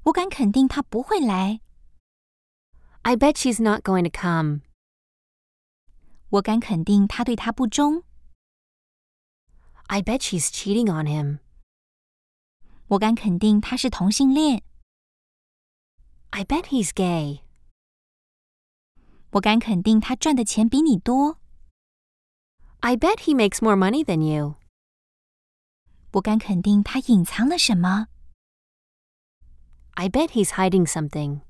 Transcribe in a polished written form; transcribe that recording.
我敢肯定他不会来。 I bet she's not going to come. 我敢肯定他对他不忠。 I bet she's cheating on him. 我敢肯定他是同性恋。 I bet he's gay. 我敢肯定他赚的钱比你多。 I bet he makes more money than you. 我敢肯定他隐藏了什么。 I bet he's hiding something.